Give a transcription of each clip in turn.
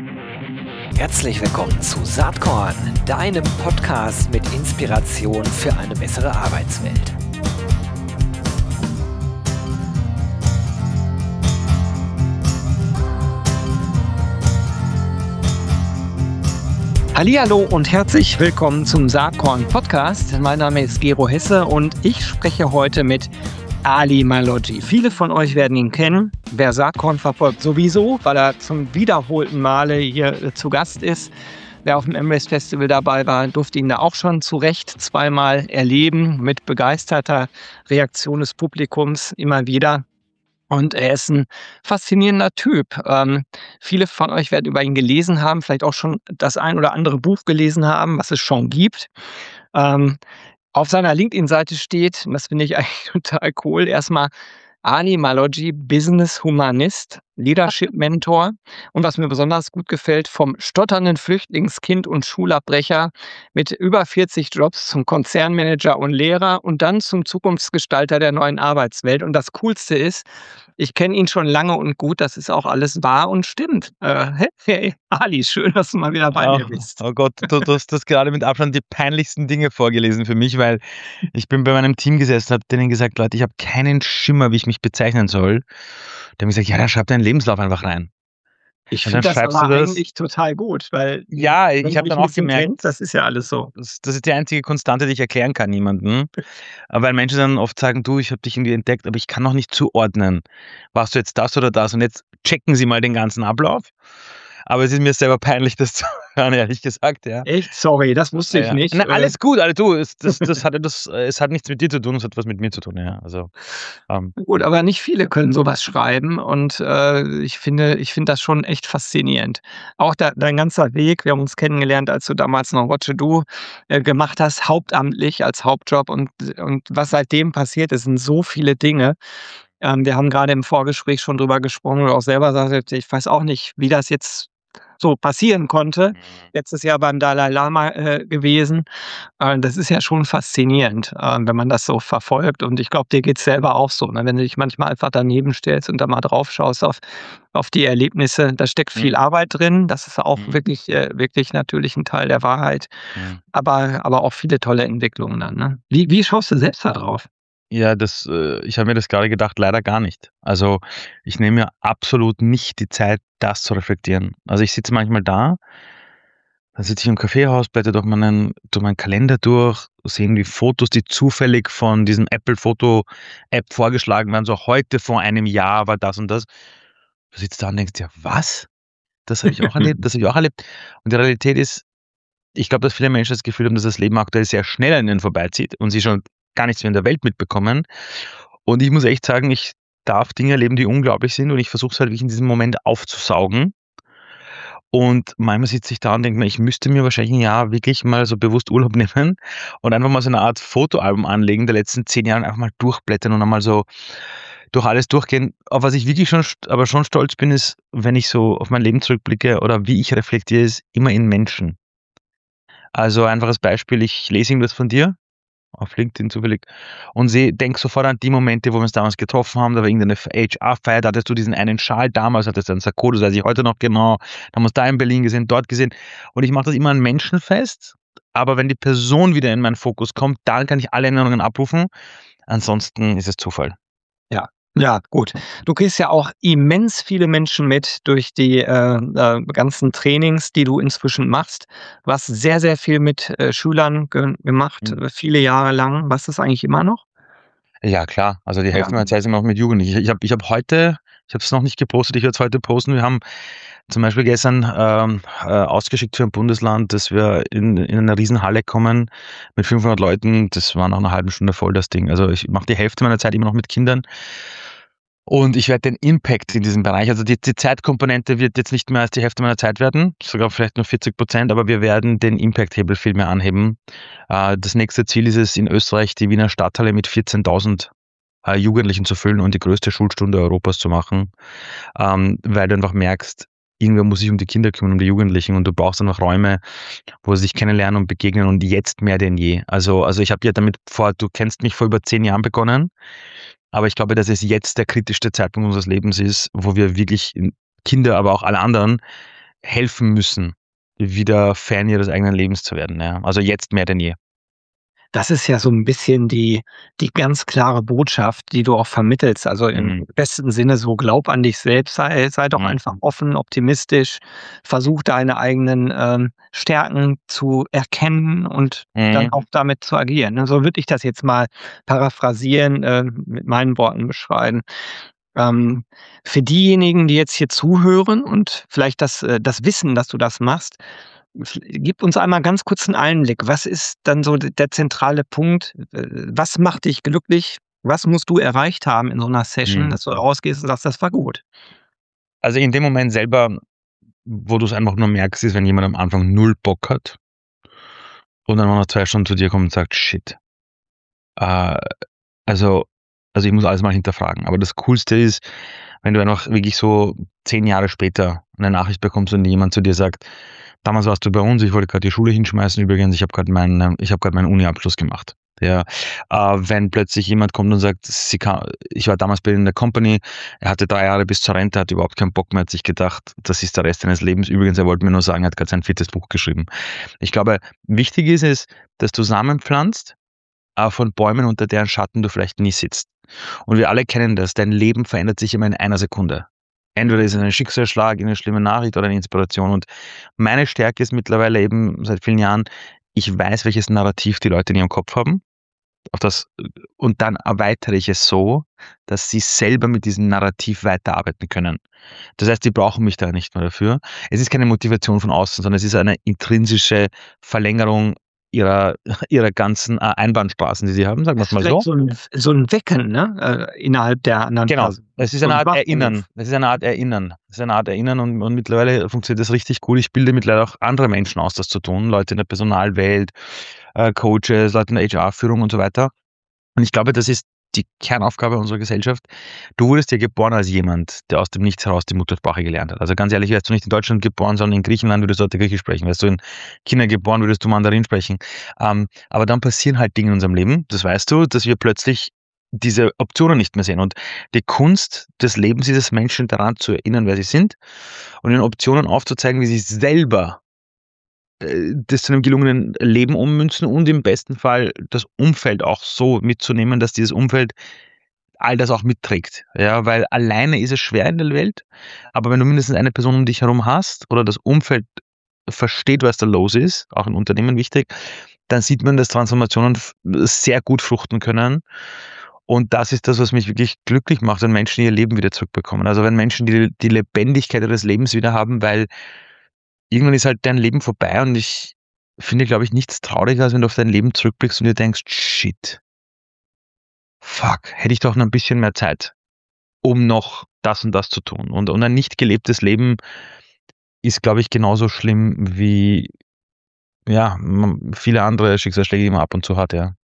Herzlich willkommen zu Saatkorn, deinem Podcast mit Inspiration für eine bessere Arbeitswelt. Hallihallo und herzlich willkommen zum Saatkorn Podcast. Mein Name ist Gero Hesse und ich spreche heute mit Ali Maloggi. Viele von euch werden ihn kennen. Wer Saatkorn verfolgt sowieso, weil er zum wiederholten Male hier zu Gast ist. Wer auf dem M-Race Festival dabei war, durfte ihn da auch schon zu Recht zweimal erleben, mit begeisterter Reaktion des Publikums immer wieder. Und er ist ein faszinierender Typ. Viele von euch werden über ihn gelesen haben, vielleicht auch schon das ein oder andere Buch gelesen haben, was es schon gibt. Auf seiner LinkedIn-Seite steht, und das finde ich eigentlich total cool, erstmal Ali Maloggi, Business Humanist, Leadership Mentor und was mir besonders gut gefällt, vom stotternden Flüchtlingskind und Schulabbrecher mit über 40 Jobs zum Konzernmanager und Lehrer und dann zum Zukunftsgestalter der neuen Arbeitswelt. Und das Coolste ist, ich kenne ihn schon lange und gut, das ist auch alles wahr und stimmt. Hey, Ali, schön, dass du mal wieder bei mir bist. Oh Gott, du hast das gerade mit Abstand die peinlichsten Dinge vorgelesen für mich, weil ich bin bei meinem Team gesessen, habe denen gesagt, Leute, ich habe keinen Schimmer, wie ich mich bezeichnen soll. Die haben gesagt, ja, dann schreib deinen Lebenslauf einfach rein. Ich finde das aber eigentlich total gut, weil ja, ich habe dann auch gemerkt, das ist ja alles so. Das ist die einzige Konstante, die ich erklären kann niemandem. Weil Menschen dann oft sagen, du, ich habe dich irgendwie entdeckt, aber ich kann noch nicht zuordnen. Warst du jetzt das oder das? Und jetzt checken sie mal den ganzen Ablauf. Aber es ist mir selber peinlich, das zu hören, ehrlich gesagt. Ja. Echt? Sorry, das wusste ich nicht. Na, alles gut, du, es hat nichts mit dir zu tun, es hat was mit mir zu tun. Ja. Also, Gut, aber nicht viele können sowas schreiben und ich finde das schon echt faszinierend. Auch dein ganzer Weg, wir haben uns kennengelernt, als du damals noch What to Do gemacht hast, hauptamtlich als Hauptjob und was seitdem passiert ist, sind so viele Dinge. Wir haben gerade im Vorgespräch schon drüber gesprochen, und auch selber sagst, ich weiß auch nicht, wie das jetzt so passieren konnte. Letztes Jahr beim Dalai Lama gewesen. Das ist ja schon faszinierend, wenn man das so verfolgt. Und ich glaube, dir geht's selber auch so. Ne? Wenn du dich manchmal einfach daneben stellst und da mal drauf schaust auf die Erlebnisse, da steckt viel Arbeit drin. Das ist auch wirklich natürlich ein Teil der Wahrheit. Aber auch viele tolle Entwicklungen dann. Ne? Wie schaust du selbst da drauf? Ja, ich habe mir das gerade gedacht, leider gar nicht. Also ich nehme mir absolut nicht die Zeit, das zu reflektieren. Also ich sitze manchmal da, dann sitze ich im Kaffeehaus, blätter durch meinen Kalender durch, sehen die Fotos, die zufällig von diesem Apple-Foto-App vorgeschlagen werden, so heute vor einem Jahr war das und das. Du sitzt da und denkst dir, was? Das habe ich auch erlebt, das habe ich auch erlebt. Und die Realität ist, ich glaube, dass viele Menschen das Gefühl haben, dass das Leben aktuell sehr schnell an ihnen vorbeizieht und sie schon gar nichts mehr in der Welt mitbekommen. Und ich muss echt sagen, ich darf Dinge erleben, die unglaublich sind und ich versuche es halt wirklich in diesem Moment aufzusaugen. Und manchmal sitze ich da und denke mir, ich müsste mir wahrscheinlich ein Jahr wirklich mal so bewusst Urlaub nehmen und einfach mal so eine Art Fotoalbum anlegen der letzten 10 Jahre und einfach mal durchblättern und einmal so durch alles durchgehen. Auf was ich wirklich schon stolz bin, ist, wenn ich so auf mein Leben zurückblicke oder wie ich reflektiere, ist immer in Menschen. Also einfaches Beispiel, ich lese irgendwas von dir auf LinkedIn zufällig und denk sofort an die Momente, wo wir uns damals getroffen haben, da war irgendeine HR-Feier, da hattest du diesen einen Schal damals, hattest du einen Sakko, das weiß ich heute noch genau, da haben wir uns da in Berlin gesehen, dort gesehen und ich mache das immer an Menschen fest, aber wenn die Person wieder in meinen Fokus kommt, dann kann ich alle Erinnerungen abrufen, ansonsten ist es Zufall. Ja, gut. Du kriegst ja auch immens viele Menschen mit durch die ganzen Trainings, die du inzwischen machst. Du hast sehr, sehr viel mit Schülern gemacht, viele Jahre lang. Was ist das eigentlich immer noch? Ja, klar. Also die Hälfte meiner Zeit sind auch mit Jugendlichen. Ich habe es noch nicht gepostet, ich werde es heute posten. Wir haben zum Beispiel gestern ausgeschickt für ein Bundesland, dass wir in eine Riesenhalle kommen mit 500 Leuten. Das war nach einer halben Stunde voll, das Ding. Also ich mache die Hälfte meiner Zeit immer noch mit Kindern. Und ich werde den Impact in diesem Bereich, also die Zeitkomponente wird jetzt nicht mehr als die Hälfte meiner Zeit werden, sogar vielleicht nur 40%, aber wir werden den Impact-Hebel viel mehr anheben. Das nächste Ziel ist es, in Österreich die Wiener Stadthalle mit 14.000 Jugendlichen zu füllen und die größte Schulstunde Europas zu machen, weil du einfach merkst, irgendwer muss sich um die Kinder kümmern, um die Jugendlichen und du brauchst einfach Räume, wo sie sich kennenlernen und begegnen und jetzt mehr denn je. Also ich habe ja damit du kennst mich vor über 10 Jahren begonnen. Aber ich glaube, dass es jetzt der kritischste Zeitpunkt unseres Lebens ist, wo wir wirklich Kinder, aber auch alle anderen helfen müssen, wieder Fan ihres eigenen Lebens zu werden. Ja. Also jetzt mehr denn je. Das ist ja so ein bisschen die ganz klare Botschaft, die du auch vermittelst. Also, im Mhm. besten Sinne so: Glaub an dich selbst, sei doch Mhm. einfach offen, optimistisch, versuch deine eigenen, Stärken zu erkennen und dann Mhm. auch damit zu agieren, ne? So würde ich das jetzt mal paraphrasieren, mit meinen Worten beschreiben. Ähm, für diejenigen, die jetzt hier zuhören und vielleicht das wissen, dass du das machst, gib uns einmal ganz kurz 'n Einblick. Was ist dann so der zentrale Punkt? Was macht dich glücklich? Was musst du erreicht haben in so 'ner Session, Mhm. dass du rausgehst und sagst: „Das war gut?“ Also in dem Moment selber, wo du es einfach nur merkst, ist, wenn jemand am Anfang null Bock hat und dann nach 2 Stunden zu dir kommt und sagt: „Shit, äh, also ich muss alles mal hinterfragen.“ Aber das Coolste ist, wenn du einfach wirklich so 10 Jahre später eine Nachricht bekommst und jemand zu dir sagt: „Damals warst du bei uns, ich wollte gerade die Schule hinschmeißen übrigens, ich habe gerade meinen Uni-Abschluss gemacht.“ Ja, wenn plötzlich jemand kommt und sagt: „Ich war damals bei dir in der Company, er hatte 3 Jahre bis zur Rente, hatte überhaupt keinen Bock mehr, hat sich gedacht, das ist der Rest seines Lebens. Übrigens, er wollte mir nur sagen, er hat gerade sein 4. Buch geschrieben.“ Ich glaube, wichtig ist es, dass du Samen pflanzt, von Bäumen, unter deren Schatten du vielleicht nie sitzt. Und wir alle kennen das. Dein Leben verändert sich immer in einer Sekunde. Entweder ist es ein Schicksalsschlag, eine schlimme Nachricht oder eine Inspiration. Und meine Stärke ist mittlerweile eben seit vielen Jahren, ich weiß, welches Narrativ die Leute in ihrem Kopf haben. Auf das, und dann erweitere ich es so, dass sie selber mit diesem Narrativ weiterarbeiten können. Das heißt, die brauchen mich da nicht mehr dafür. Es ist keine Motivation von außen, sondern es ist eine intrinsische Verlängerung ihrer, ihrer ganzen Einbahnstraßen, die sie haben, sagen wir Das es ist mal vielleicht so. so 'n Wecken, ne, innerhalb der anderen Genau. Person. Es ist So eine 'n Art Wachruf. Erinnern. Es ist eine Art Erinnern. Es ist eine Art Erinnern und mittlerweile funktioniert das richtig gut. Ich bilde mittlerweile auch andere Menschen aus, das zu tun. Leute in der Personalwelt, Coaches, Leute in der HR-Führung und so weiter. Und ich glaube, das ist die Kernaufgabe unserer Gesellschaft. Du wurdest ja geboren als jemand, der aus dem Nichts heraus die Muttersprache gelernt hat. Also ganz ehrlich, wärst du nicht in Deutschland geboren, sondern in Griechenland, würdest du heute Griechisch sprechen. Wärst du in China geboren, würdest du Mandarin sprechen. Aber dann passieren halt Dinge in unserem Leben, das weißt du, dass wir plötzlich diese Optionen nicht mehr sehen. Und die Kunst des Lebens ist es, Menschen daran zu erinnern, wer sie sind und ihnen Optionen aufzuzeigen, wie sie selber das zu einem gelungenen Leben ummünzen und im besten Fall das Umfeld auch so mitzunehmen, dass dieses Umfeld all das auch mitträgt. Ja, weil alleine ist es schwer in der Welt, aber wenn du mindestens eine Person um dich herum hast oder das Umfeld versteht, was da los ist, auch in Unternehmen wichtig, dann sieht man, dass Transformationen sehr gut fruchten können. Und das ist das, was mich wirklich glücklich macht, wenn Menschen ihr Leben wieder zurückbekommen. Also wenn Menschen die Lebendigkeit ihres Lebens wieder haben, weil irgendwann ist halt dein Leben vorbei und ich finde, glaube ich, nichts trauriger, als wenn du auf dein Leben zurückblickst und dir denkst: „Shit, fuck, hätte ich doch noch ein bisschen mehr Zeit, um noch das und das zu tun.“ Und ein nicht gelebtes Leben ist, glaube ich, genauso schlimm wie, ja, viele andere Schicksalsschläge, die man ab und zu hat, ja.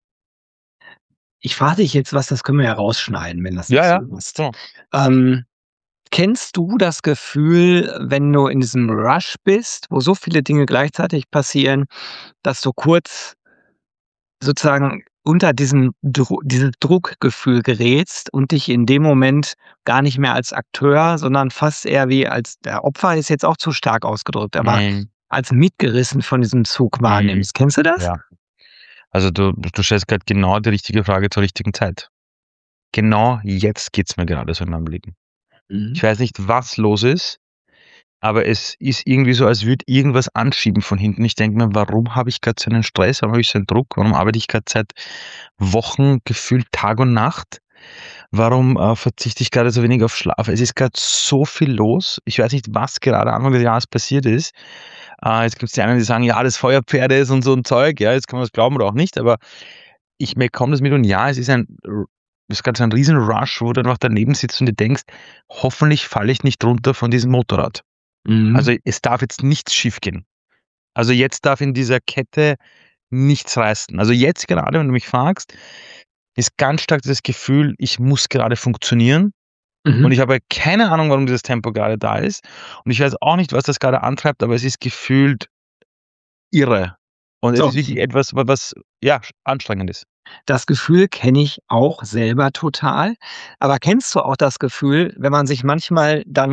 Ich frage dich jetzt was, das können wir ja rausschneiden, wenn das Ja, nicht so ja, passt. genau. Ähm, kennst du das Gefühl, wenn du in diesem Rush bist, wo so viele Dinge gleichzeitig passieren, dass du kurz sozusagen unter dieses Druckgefühl gerätst und dich in dem Moment gar nicht mehr als Akteur, sondern fast eher wie als der Opfer ist jetzt auch zu stark ausgedrückt, aber Mhm, als mitgerissen von diesem Zug mhm, wahrnimmst. Kennst du das? ja. Also, du stellst grad genau die richtige Frage zur richtigen Zeit. Genau jetzt geht's mir gerade so in meinem Leben. Mhm. Ich weiß nicht, was los ist. Aber es ist irgendwie so, als würde irgendwas anschieben von hinten. Ich denke mir: „Warum habe ich gerade so einen Stress? Warum habe ich so einen Druck? Warum arbeite ich gerade seit Wochen gefühlt Tag und Nacht? Warum, verzichte ich gerade so wenig auf Schlaf?“ Es ist gerade so viel los. Ich weiß nicht, was gerade Anfang des Jahres passiert ist. Jetzt gibt's die einen, die sagen: „Ja, das Feuerpferde ist“ und so 'n Zeug. Ja, jetzt kann man das glauben oder auch nicht, aber ich bekomme das mit und ja, es ist grad so ein Riesen-Rush, wo du einfach daneben sitzt und dir denkst: „Hoffentlich falle ich nicht runter von diesem Motorrad.“ Mhm. Also, es darf jetzt nichts schiefgehen. Also, jetzt darf in dieser Kette nichts reißen. Also, jetzt gerade, wenn du mich fragst, ist ganz stark das Gefühl, ich muss gerade funktionieren und Mhm. ich habe keine Ahnung, warum dieses Tempo gerade da ist und ich weiß auch nicht, was das gerade antreibt, aber es ist gefühlt irre und es So, ist wirklich etwas, was, ja, anstrengend ist. das Gefühl kenne ich auch selber total. Aber kennst du auch das Gefühl, wenn man sich manchmal dann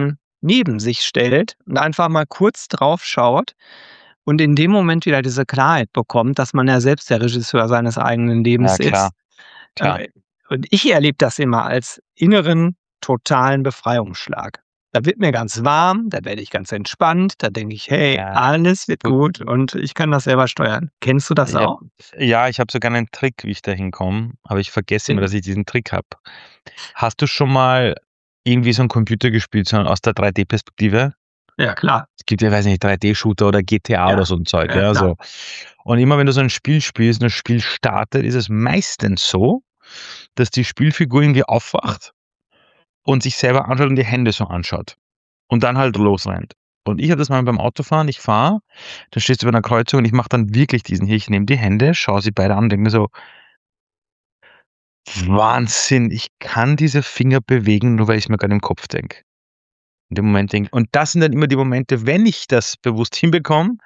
neben sich stellt und einfach mal kurz drauf schaut und in dem Moment wieder diese Klarheit bekommt, dass man ja selbst der Regisseur seines eigenen Lebens Ja, klar, ist. klar. Und ich erlebe das immer als inneren, totalen Befreiungsschlag. Da wird mir ganz warm, da werde ich ganz entspannt, da denke ich: „Hey, Ja, alles wird du, gut und ich kann das selber steuern.“ Kennst du das ich habe auch? ja, ich habe sogar einen Trick, wie ich da hinkomme, aber ich vergesse immer, dass ich diesen Trick habe. Hast du schon mal irgendwie so ein Computer gespielt, so aus der 3D-Perspektive? Ja, klar. Es gibt ja, weiß nicht, 3D-Shooter oder GTA oder Ja, so ein Zeug, ja ja, klar. so. Und immer wenn du so ein Spiel spielst und das Spiel startet, ist es meistens so, dass die Spielfigur irgendwie aufwacht und sich selber anschaut und die Hände so anschaut und dann halt losrennt. Und ich habe das mal beim Autofahren, ich fahre, dann stehst du bei einer Kreuzung und ich mache dann wirklich diesen hier, ich nehme die Hände, schaue sie beide an und denke mir so: „Wahnsinn, ich kann diese Finger bewegen, nur weil ich's mir grad im Kopf denke.“ In dem Moment denke und das sind dann immer die Momente, wenn ich das bewusst hinbekomme,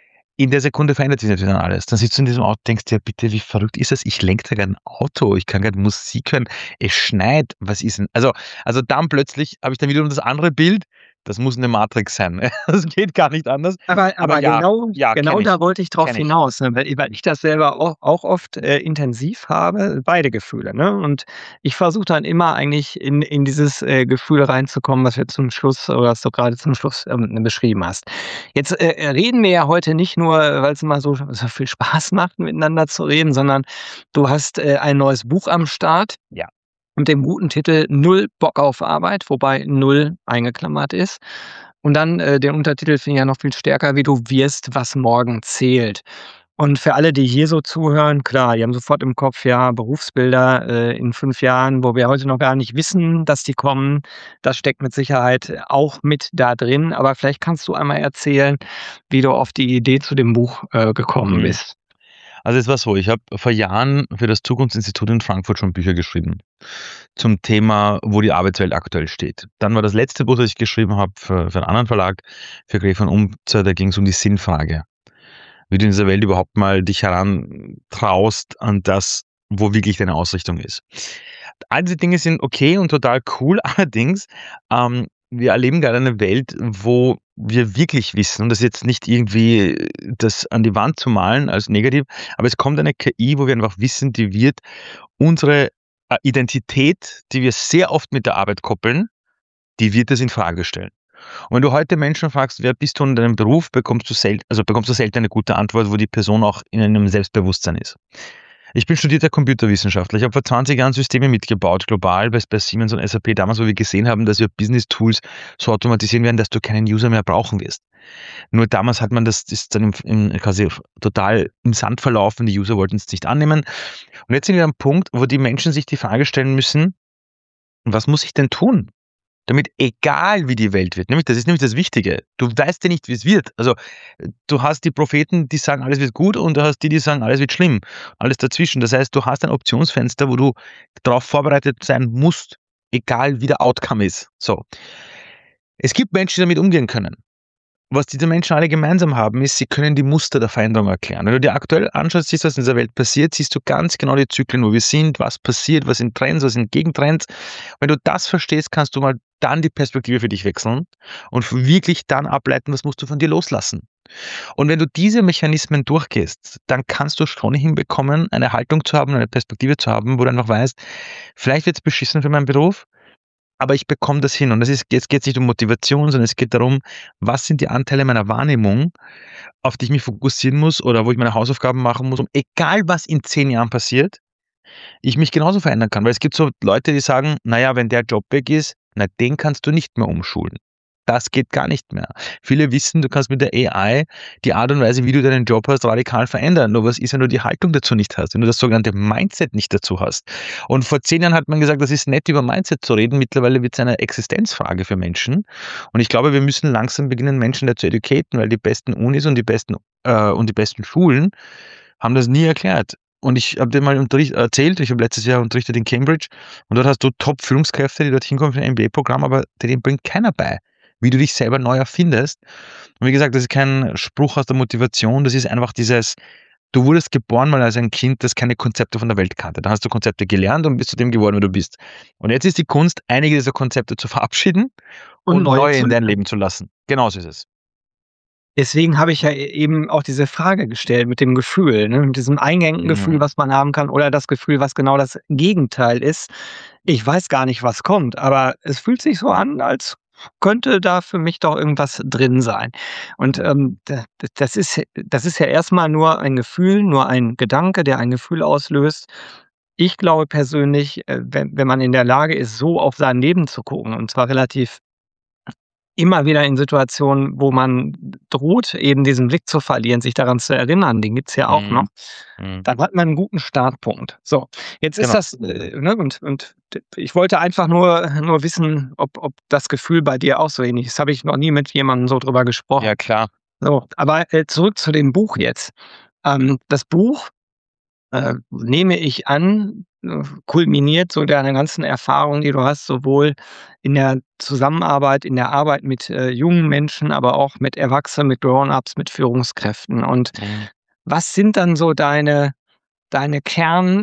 in der Sekunde verändert sich natürlich dann alles. Dann sitzt du in diesem Auto, denkst dir: „Bitte, wie verrückt ist das? Ich lenke da grad 'n Auto, ich kann grad Musik hören, es schneit. Was ist denn?“ Also dann plötzlich habe ich dann wiederum das andere Bild, das muss 'ne Matrix sein. Das geht gar nicht anders. Aber Aber ja, genau ja, genau da wollte ich drauf kenne ich. hinaus, ne, weil ich das selber auch oft, intensiv habe, beide Gefühle, ne? Und ich versuche dann immer eigentlich in dieses, Gefühl reinzukommen, was wir zum Schluss oder was du grade zum Schluss, beschrieben hast. Jetzt, reden wir ja heute nicht nur, weil's immer so viel Spaß macht, miteinander zu reden, sondern du hast, ein neues Buch am Start Ja. mit dem guten Titel „Null Bock auf Arbeit“, wobei null eingeklammert ist. Und dann, den Untertitel finde ich ja noch viel stärker: „Wie du wirst, was morgen zählt.“ Und für alle, die hier so zuhören, klar, die haben sofort im Kopf, ja, Berufsbilder, in 5 Jahren, wo wir heute noch gar nicht wissen, dass die kommen. Das steckt mit Sicherheit auch mit da drin. Aber vielleicht kannst du einmal erzählen, wie du auf die Idee zu dem Buch, gekommen Mhm. bist. Also, es war so, ich habe vor Jahren für das Zukunftsinstitut in Frankfurt schon Bücher geschrieben zum Thema, wo die Arbeitswelt aktuell steht. Dann war das letzte Buch, das ich geschrieben habe für einen anderen Verlag, für Gref und Umzer, da ging es um die Sinnfrage. Wie du in dieser Welt überhaupt mal dich herantraust an das, wo wirklich deine Ausrichtung ist. All diese Dinge sind okay und total cool, allerdings, wir erleben gerade eine Welt, wo wir wirklich wissen, und das ist jetzt nicht irgendwie das an die Wand zu malen als negativ, aber es kommt eine KI, wo wir einfach wissen, die wird unsere, Identität, die wir sehr oft mit der Arbeit koppeln, die wird das in Frage stellen. Und wenn du heute Menschen fragst: „Wer bist du in deinem Beruf?“, bekommst du selten eine gute Antwort, wo die Person auch in einem Selbstbewusstsein ist. Ich bin studierter Computerwissenschaftler. Ich habe vor 20 Jahren Systeme mitgebaut, global bei Siemens und SAP damals, wo wir gesehen haben, dass wir Business-Tools so automatisieren werden, dass du keinen User mehr brauchen wirst. Nur damals hat man das ist dann im quasi total im Sand verlaufen, die User wollten es nicht annehmen. Und jetzt sind wir am Punkt, wo die Menschen sich die Frage stellen müssen: „Was muss ich denn tun, damit egal wie die Welt wird“, nämlich das ist nämlich das Wichtige. Du weißt ja nicht, wie es wird. Also, du hast die Propheten, die sagen, alles wird gut und du hast die, die sagen, alles wird schlimm. Alles dazwischen. Das heißt, du hast ein Optionsfenster, wo du darauf vorbereitet sein musst, egal wie der Outcome ist. So. Es gibt Menschen, die damit umgehen können. Was diese Menschen alle gemeinsam haben, ist, sie können die Muster der Veränderung erklären. Wenn du dir aktuell anschaust, siehst, was in dieser Welt passiert, siehst du ganz genau die Zyklen, wo wir sind, was passiert, was sind Trends, was sind Gegentrends. Wenn du das verstehst, kannst du mal dann die Perspektive für dich wechseln und wirklich dann ableiten, was musst du von dir loslassen. Und wenn du diese Mechanismen durchgehst, dann kannst du schon hinbekommen, eine Haltung zu haben, eine Perspektive zu haben, wo du einfach weißt, vielleicht wird es beschissen für meinen Beruf, aber ich bekomme das hin. Und das ist, jetzt geht es nicht um Motivation, sondern es geht darum, was sind die Anteile meiner Wahrnehmung, auf die ich mich fokussieren muss oder wo ich meine Hausaufgaben machen muss, um egal was in 10 Jahren passiert, ich mich genauso verändern kann. Weil es gibt so Leute, die sagen, naja, wenn der Job weg ist, na, den kannst du nicht mehr umschulen. Das geht gar nicht mehr. Viele wissen, du kannst mit der AI die Art und Weise, wie du deinen Job hast, radikal verändern. Nur was ist, wenn du die Haltung dazu nicht hast, wenn du das sogenannte Mindset nicht dazu hast. Und vor 10 Jahren hat man gesagt, das ist nett, über Mindset zu reden. Mittlerweile wird es eine Existenzfrage für Menschen. Und ich glaube, wir müssen langsam beginnen, Menschen dazu educaten, weil die besten Unis und die besten Schulen haben das nie erklärt. Und ich habe dir mal erzählt, ich habe letztes Jahr unterrichtet in Cambridge und dort hast du Top-Führungskräfte, die dort hinkommen für ein MBA-Programm, aber denen bringt keiner bei, wie du dich selber neu erfindest. Und wie gesagt, das ist kein Spruch aus der Motivation, das ist einfach dieses, Du wurdest geboren mal als ein Kind, das keine Konzepte von der Welt kannte. Da hast du Konzepte gelernt und bist zu dem geworden, wie du bist. Und jetzt ist die Kunst, einige dieser Konzepte zu verabschieden Und und neue neue in zu. dein Leben zu lassen. Genauso ist es. Deswegen habe ich ja eben auch diese Frage gestellt mit dem Gefühl, ne, mit diesem eingängigen Gefühl, Mhm. was man haben kann, oder das Gefühl, was genau das Gegenteil ist. Ich weiß gar nicht, was kommt, aber es fühlt sich so an, als könnte da für mich doch irgendwas drin sein. Und, das ist ja erstmal nur ein Gefühl, nur ein Gedanke, der ein Gefühl auslöst. Ich glaube persönlich, wenn man in der Lage ist, so auf sein Leben zu gucken, und zwar relativ immer wieder in Situationen, wo man droht, eben diesen Blick zu verlieren, sich daran zu erinnern, den gibt's ja auch noch, Mhm. Mhm. dann hat man 'n guten Startpunkt. So, jetzt ist Genau. das, ne, und ich wollte einfach nur wissen, ob das Gefühl bei dir auch so ähnlich ist. Habe ich noch nie mit jemandem so drüber Ja, gesprochen. klar. So, aber, zurück zu dem Buch jetzt. Das Buch, nehme ich an, kulminiert so deine ganzen Erfahrungen, die du hast, sowohl in der Zusammenarbeit, in der Arbeit mit, jungen Menschen, aber auch mit Erwachsenen, mit Grown-ups, mit Führungskräften. Und Mhm. was sind dann so deine Kern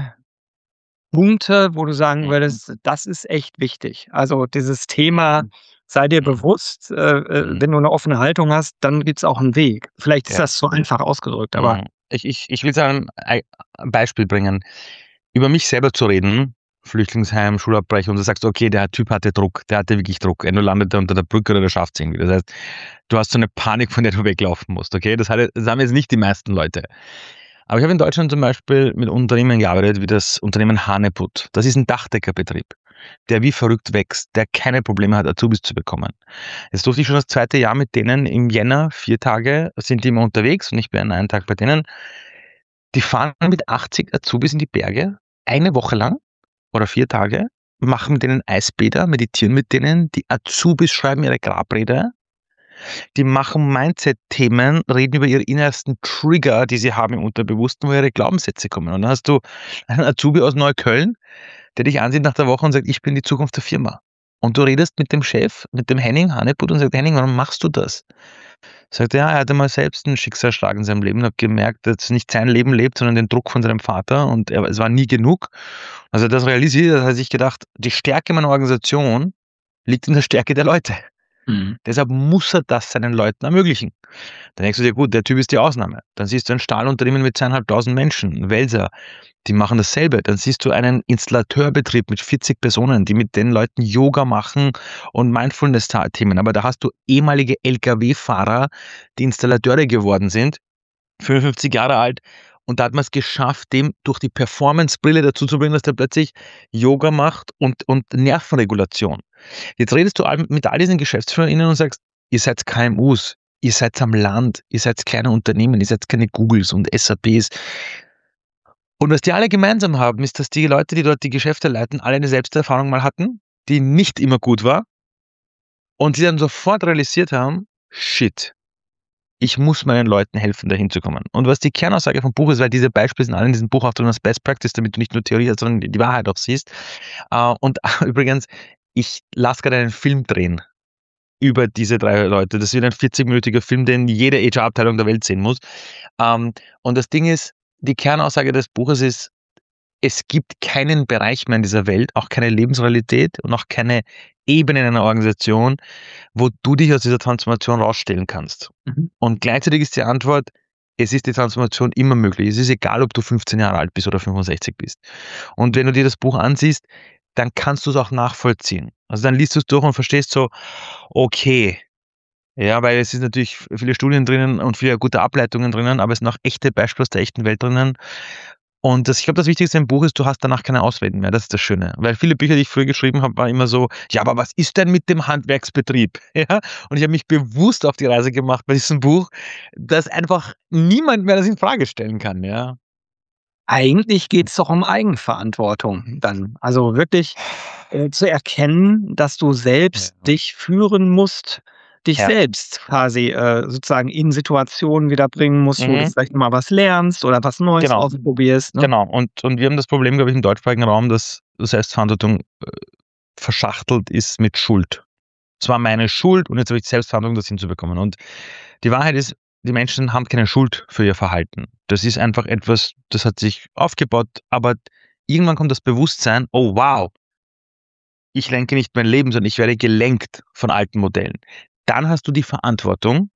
Punkte, wo du sagen Mhm. würdest, das ist echt wichtig? Also, dieses Thema, sei dir Mhm. bewusst, Mhm. wenn du 'ne offene Haltung hast, dann gibt's auch 'n Weg. Vielleicht ist Ja. das zu einfach ausgedrückt, aber Mhm. Ich will sagen, ein Beispiel bringen. Über mich selber zu reden, Flüchtlingsheim, Schulabbrecher, und du sagst: „Okay, der Typ hatte Druck, der hatte wirklich Druck. Entweder landet er unter der Brücke oder der schafft's irgendwie." Das heißt, du hast so eine Panik, von der du weglaufen musst, okay? Das haben jetzt nicht die meisten Leute. Aber ich habe in Deutschland zum Beispiel mit Unternehmen gearbeitet, wie das Unternehmen Haneput. Das ist 'n Dachdeckerbbetrieb, der wie verrückt wächst, der keine Probleme hat, Azubis zu bekommen. Jetzt durfte ich schon das zweite Jahr mit denen im Jänner, 4 Tage sind die immer unterwegs und ich bin einen Tag bei denen. Die fahren mit 80 Azubis in die Berge, eine Woche lang oder 4 Tage, machen mit denen Eisbäder, meditieren mit denen. Die Azubis schreiben ihre Grabrede. Die machen Mindset-Themen, reden über ihre innersten Trigger, die sie haben im Unterbewussten, wo ihre Glaubenssätze kommen. Und dann hast du einen Azubi aus Neukölln, der dich ansieht nach der Woche und sagt: „Ich bin die Zukunft der Firma." Und du redest mit dem Chef, mit dem Henning Haneput, und sagt: „Henning, warum machst du das?" Sagt er: „Ja, er hatte mal selbst 'n Schicksalsschlag in seinem Leben, hat gemerkt, dass nicht sein Leben lebt, sondern den Druck von seinem Vater, und es war nie genug." Also, das realisiert, hat er sich gedacht: „Die Stärke meiner Organisation liegt in der Stärke der Leute. mhm. Deshalb muss er das seinen Leuten ermöglichen." Dann denkst du dir: „Gut, der Typ ist die Ausnahme." Dann siehst du ein Stahlunternehmen mit 2.500 Menschen, Welser, die machen dasselbe. Dann siehst du einen Installateurbetrieb mit 40 Personen, die mit den Leuten Yoga machen und Mindfulness-Themen. Aber da hast du ehemalige Lkw-Fahrer, die Installateure geworden sind, 55 Jahre alt, und da hat man es geschafft, dem durch die Performance-Brille dazu zu bringen, dass der plötzlich Yoga macht und Nervenregulation. Jetzt redest du mit all diesen GeschäftsführerInnen und sagst: „Ihr seid KMUs, ihr seid am Land, ihr seid kleine Unternehmen, ihr seid keine Googles und SAPs." Und was die alle gemeinsam haben, ist, dass die Leute, die dort die Geschäfte leiten, alle eine Selbsterfahrung mal hatten, die nicht immer gut war, und die dann sofort realisiert haben: „Shit, ich muss meinen Leuten helfen, dahin zu kommen." Und was die Kernaussage vom Buch ist, weil diese Beispiele sind alle in diesem Buch auch drin als Best Practice, damit du nicht nur Theorie hast, sondern die Wahrheit auch siehst. Und übrigens, ich lasse gerade einen Film drehen über diese 3 Leute. Das wird ein 40-minütiger Film, den jede HR-Abteilung der Welt sehen muss. Und das Ding ist, die Kernaussage des Buches ist: Es gibt keinen Bereich mehr in dieser Welt, auch keine Lebensrealität und auch keine Ebene in einer Organisation, wo du dich aus dieser Transformation rausstellen kannst. Mhm. Und gleichzeitig ist die Antwort: Es ist die Transformation immer möglich. Es ist egal, ob du 15 Jahre alt bist oder 65 bist. Und wenn du dir das Buch ansiehst, dann kannst du es auch nachvollziehen. Also dann liest du es durch und verstehst so: Okay, ja, weil es ist natürlich viele Studien drinnen und viele gute Ableitungen drinnen, aber es sind auch echte Beispiele aus der echten Welt drinnen. Und ich glaube, das Wichtigste im Buch ist, du hast danach keine Ausreden mehr. Das ist das Schöne. Weil viele Bücher, die ich früher geschrieben habe, war immer so: Ja, aber was ist denn mit dem Handwerksbetrieb? Ja? Und ich habe mich bewusst auf die Reise gemacht bei diesem Buch, dass einfach niemand mehr das in Frage stellen kann, ja. Eigentlich geht's doch um Eigenverantwortung dann. Also wirklich, zu erkennen, dass du selbst Ja. dich führen musst, dich Ja. selbst quasi, sozusagen in Situationen wieder bringen musst, wo du Mhm. vielleicht noch mal was lernst oder was Neues Genau, ausprobierst, ne? genau. Und wir haben das Problem, glaube ich, im deutschsprachigen Raum, dass Selbstverantwortung verschachtelt ist mit Schuld. Es war meine Schuld und jetzt habe ich Selbstverantwortung, das hinzubekommen. Und die Wahrheit ist, die Menschen haben keine Schuld für ihr Verhalten. Das ist einfach etwas, das hat sich aufgebaut, aber irgendwann kommt das Bewusstsein, oh wow, ich lenke nicht mein Leben, sondern ich werde gelenkt von alten Modellen. Dann hast du die Verantwortung,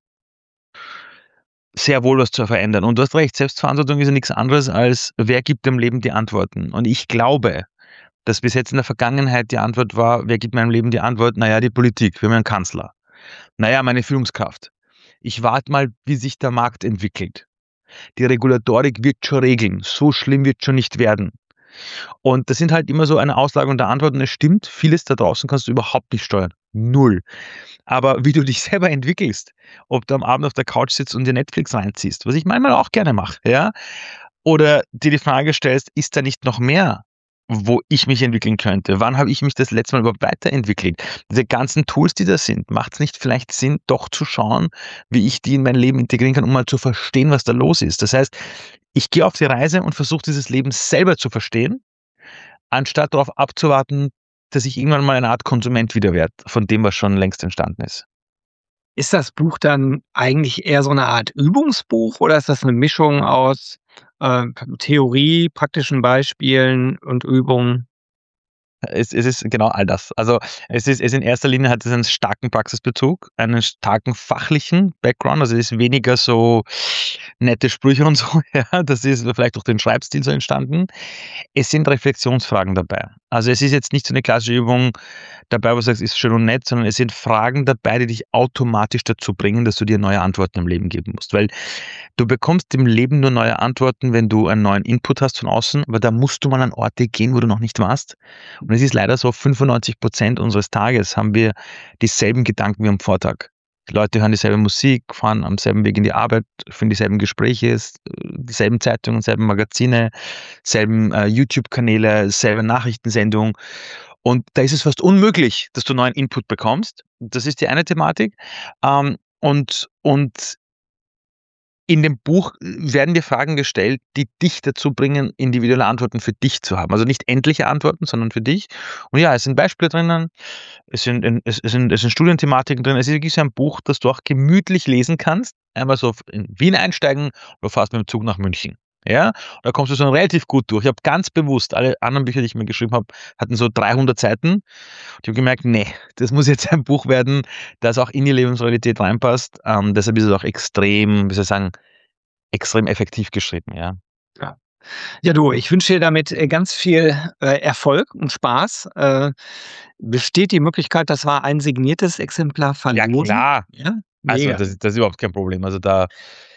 sehr wohl was zu verändern. Und du hast recht, Selbstverantwortung ist ja nichts anderes als, wer gibt dem Leben die Antworten? Und ich glaube, dass bis jetzt in der Vergangenheit die Antwort war, wer gibt meinem Leben die Antwort? Naja, die Politik, wir haben ja einen Kanzler. Naja, meine Führungskraft. Ich warte mal, wie sich der Markt entwickelt. Die Regulatorik wird schon regeln. So schlimm wird schon nicht werden. Und das sind halt immer so eine Auslagerung der Antworten. Es stimmt, vieles da draußen kannst du überhaupt nicht steuern. Null. Aber wie du dich selber entwickelst, ob du am Abend auf der Couch sitzt und dir Netflix reinziehst, was ich manchmal auch gerne mache, ja, oder dir die Frage stellst, ist da nicht noch mehr, wo ich mich entwickeln könnte? Wann habe ich mich das letzte Mal überhaupt weiterentwickelt? Diese ganzen Tools, die da sind, macht es nicht vielleicht Sinn, doch zu schauen, wie ich die in mein Leben integrieren kann, um mal zu verstehen, was da los ist? Das heißt, ich gehe auf die Reise und versuche dieses Leben selber zu verstehen, anstatt darauf abzuwarten, dass ich irgendwann mal eine Art Konsument wieder werde von dem, was schon längst entstanden ist. Ist das Buch dann eigentlich eher so eine Art Übungsbuch oder ist das eine Mischung aus, Theorie, praktischen Beispielen und Übungen? Es ist genau all das. Also, es in erster Linie hat es einen starken Praxisbezug, einen starken fachlichen Background. Also, es ist weniger so nette Sprüche und so, ja. Das ist vielleicht durch den Schreibstil so entstanden. Es sind Reflexionsfragen dabei. Also, es ist jetzt nicht so eine klassische Übung dabei, wo du sagst, ist schön und nett, sondern es sind Fragen dabei, die dich automatisch dazu bringen, dass du dir neue Antworten im Leben geben musst. Weil du bekommst im Leben nur neue Antworten, wenn du einen neuen Input hast von außen, aber da musst du mal an Orte gehen, wo du noch nicht warst. Und es ist leider so, 95% unseres Tages haben wir dieselben Gedanken wie am Vortag. Die Leute hören dieselbe Musik, fahren am selben Weg in die Arbeit, führen dieselben Gespräche, dieselben Zeitungen, selben Magazine, selben YouTube-Kanäle, selbe Nachrichtensendungen. Und da ist es fast unmöglich, dass du neuen Input bekommst. Das ist die eine Thematik. Und in dem Buch werden dir Fragen gestellt, die dich dazu bringen, individuelle Antworten für dich zu haben. Also nicht endliche Antworten, sondern für dich. Und ja, es sind Beispiele drinnen, es sind Studienthematiken drin. Es ist wirklich so ein Buch, das du auch gemütlich lesen kannst. Einmal so in Wien einsteigen, du fährst mit dem Zug nach München. Ja, da kommst du so relativ gut durch. Ich habe ganz bewusst, alle anderen Bücher, die ich mir geschrieben habe, hatten so 300 Seiten. Ich habe gemerkt, nee, das muss jetzt ein Buch werden, das auch in die Lebensrealität reinpasst. Deshalb ist es auch extrem, wie soll ich sagen, extrem effektiv geschrieben, ja. Ja. Ja, du, ich wünsche dir damit, ganz viel, Erfolg und Spaß. Besteht die Möglichkeit, dass wir ein signiertes Exemplar Ja, verlosen? klar. Ja? Also, Mega. das ist überhaupt kein Problem. Also, da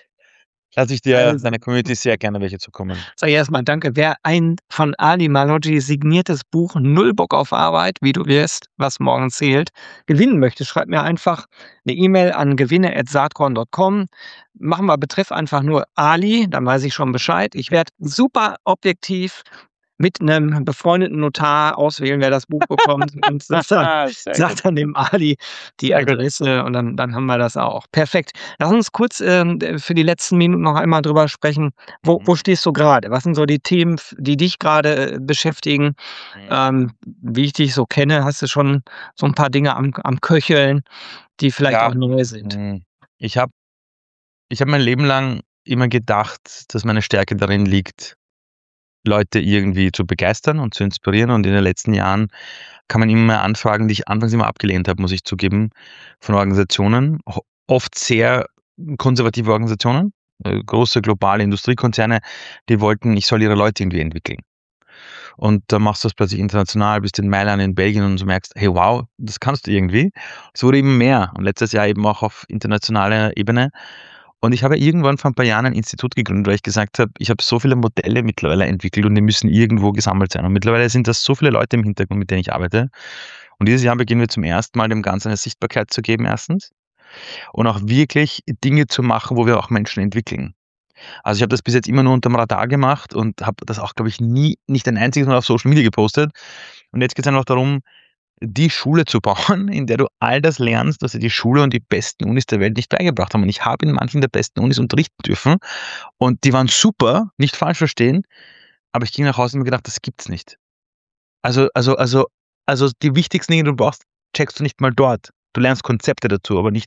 lasse ich dir Also, deiner Community sehr gerne welche zukommen. sage ich erst mal danke. Wer ein von Ali Maloggi signiertes Buch „Null Bock auf Arbeit, wie du wirst, was morgen zählt“ gewinnen möchte, schreib mir einfach eine E-Mail an gewinne@saatkorn.com. Machen wir Betreff einfach nur Ali, dann weiß ich schon Bescheid. Ich werde super objektiv mit einem befreundeten Notar auswählen, wer das Buch bekommt und Sehr sage gut. dann dem Ali die Sehr gut. Adresse und dann haben wir das auch. Perfekt. Lass uns kurz, für die letzten Minuten noch einmal drüber sprechen. Mhm. Wo stehst du gerade? Was sind so die Themen, die dich gerade beschäftigen? Mhm. Wie ich dich so kenne, hast du schon so ein paar Dinge am Köcheln, die vielleicht Ja, auch neu sind. ich habe ich habe mein Leben lang immer gedacht, dass meine Stärke darin liegt, Leute irgendwie zu begeistern und zu inspirieren. Und in den letzten Jahren kamen immer mehr Anfragen, die ich anfangs immer abgelehnt habe, muss ich zugeben, von Organisationen, oft sehr konservative Organisationen, große globale Industriekonzerne, die wollten, ich soll ihre Leute irgendwie entwickeln. Und da machst du das plötzlich international, bist in Mailand, in Belgien und so merkst, hey wow, das kannst du irgendwie. Es wurde eben mehr und letztes Jahr eben auch auf internationaler Ebene. Und ich habe irgendwann vor ein paar Jahren ein Institut gegründet, weil ich gesagt habe, ich habe so viele Modelle mittlerweile entwickelt und die müssen irgendwo gesammelt sein. Und mittlerweile sind das so viele Leute im Hintergrund, mit denen ich arbeite. Und dieses Jahr beginnen wir zum ersten Mal dem Ganzen eine Sichtbarkeit zu geben, erstens. Und auch wirklich Dinge zu machen, wo wir auch Menschen entwickeln. Also ich habe das bis jetzt immer nur unterm Radar gemacht und habe das auch, glaube ich, nicht ein einziges Mal auf Social Media gepostet. Und jetzt geht es einfach darum, die Schule zu bauen, in der du all das lernst, was dir die Schule und die besten Unis der Welt nicht beigebracht haben. Und ich habe in manchen der besten Unis unterrichten dürfen und die waren super, nicht falsch verstehen, aber ich ging nach Hause und mir gedacht, das gibt's nicht. Also also also also die wichtigsten Dinge, die du brauchst, checkst du nicht mal dort. Du lernst Konzepte dazu, aber nicht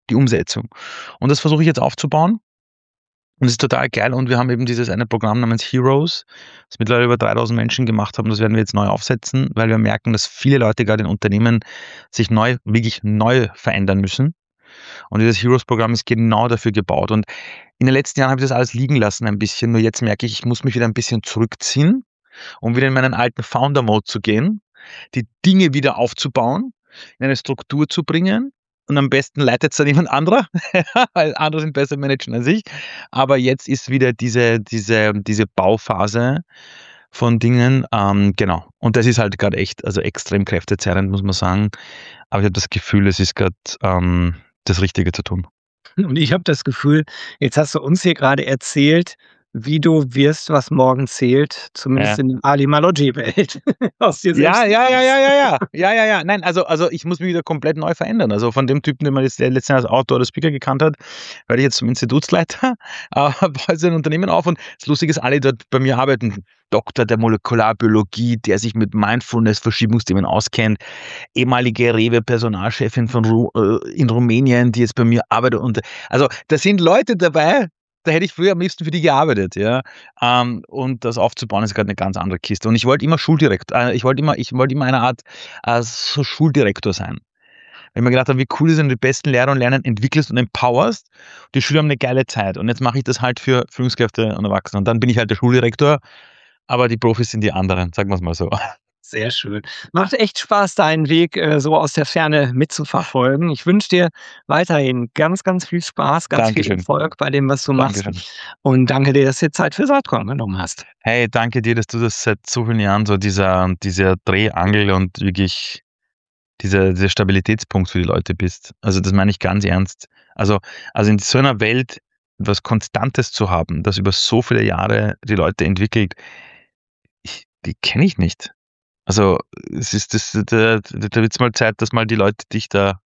die Umsetzung. Und das versuche ich jetzt aufzubauen. Und es ist total geil. Und wir haben eben dieses eine Programm namens Heroes, das mittlerweile über 3000 Menschen gemacht haben. Das werden wir jetzt neu aufsetzen, weil wir merken, dass viele Leute gerade in Unternehmen sich wirklich neu verändern müssen. Und dieses Heroes-Programm ist genau dafür gebaut. Und in den letzten Jahren habe ich das alles liegen lassen ein bisschen. Nur jetzt merke ich, ich muss mich wieder ein bisschen zurückziehen, um wieder in meinen alten Founder-Mode zu gehen, die Dinge wieder aufzubauen, in eine Struktur zu bringen. Und am besten leitet es dann jemand anderer, weil andere sind besser managen als ich. Aber jetzt ist wieder diese Bauphase von Dingen. Genau. Und das ist halt gerade echt, also extrem kräftezehrend, muss man sagen. Aber ich habe das Gefühl, es ist gerade das Richtige zu tun. Und ich habe das Gefühl, jetzt hast du uns hier gerade erzählt, wie du wirst, was morgen zählt, zumindest Ja. in der Ali Maloggi-Welt. Aus dir selbst. Ja. Nein, also ich muss mich wieder komplett neu verändern. Also von dem Typen, den man jetzt letztens als Autor oder Speaker gekannt hat, werde ich jetzt zum Institutsleiter, baue jetzt ein Unternehmen auf und das Lustige ist, alle dort bei mir arbeiten. Doktor der Molekularbiologie, der sich mit Mindfulness, Verschiebungsthemen auskennt, ehemalige Rewe-Personalchefin in Rumänien, die jetzt bei mir arbeitet. Und also da sind Leute dabei, da hätte ich früher am liebsten für die gearbeitet, ja. Und das aufzubauen ist gerade eine ganz andere Kiste. Und ich wollte immer Schuldirektor, ich wollte immer eine Art so Schuldirektor sein. Weil ich mir gedacht habe, wie cool ist, wenn du die besten Lehrer und Lerner entwickelst und empowerst. Die Schüler haben eine geile Zeit. Und jetzt mache ich das halt für Führungskräfte und Erwachsene. Und dann bin ich halt der Schuldirektor, aber die Profis sind die anderen, sagen wir es mal so. Sehr schön. Macht echt Spaß, deinen Weg so aus der Ferne mitzuverfolgen. Ich wünsche dir weiterhin ganz, ganz viel Spaß, ganz viel Dankeschön. Erfolg bei dem, was du machst. Dankeschön. Und danke dir, dass du dir Zeit für Saatkorn genommen hast. Hey, danke dir, dass du das seit so vielen Jahren so dieser Drehangel und wirklich dieser Stabilitätspunkt für die Leute bist. Also das meine ich ganz ernst. Also in so einer Welt etwas Konstantes zu haben, das über so viele Jahre die Leute entwickelt, die kenne ich nicht. Also es ist da wird es mal Zeit, dass mal die Leute dich da,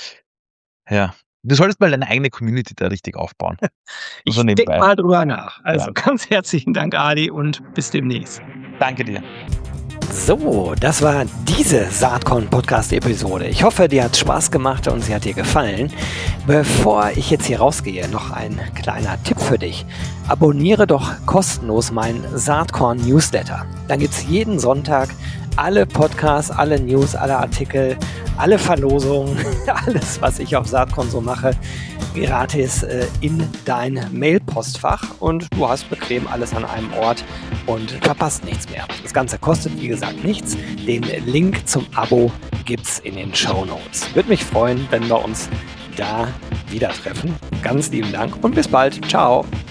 ja, du solltest mal deine eigene Community da richtig aufbauen. Ich So denke nebenbei. mal drüber nach. Also Ja. ganz herzlichen Dank, Ali, und bis demnächst. Danke dir. So, das war diese Saatkorn-Podcast-Episode. Ich hoffe, dir hat Spaß gemacht und sie hat dir gefallen. Bevor ich jetzt hier rausgehe, noch ein kleiner Tipp für dich. Abonniere doch kostenlos meinen Saatkorn-Newsletter. Dann gibt es jeden Sonntag alle Podcasts, alle News, alle Artikel, alle Verlosungen, alles, was ich auf Saatkorn so mache, gratis in dein Mailpostfach und du hast bequem alles an einem Ort und verpasst nichts mehr. Das Ganze kostet, wie gesagt, nichts. Den Link zum Abo gibt's in den Shownotes. Würde mich freuen, wenn wir uns da wieder treffen. Ganz lieben Dank und bis bald. Ciao.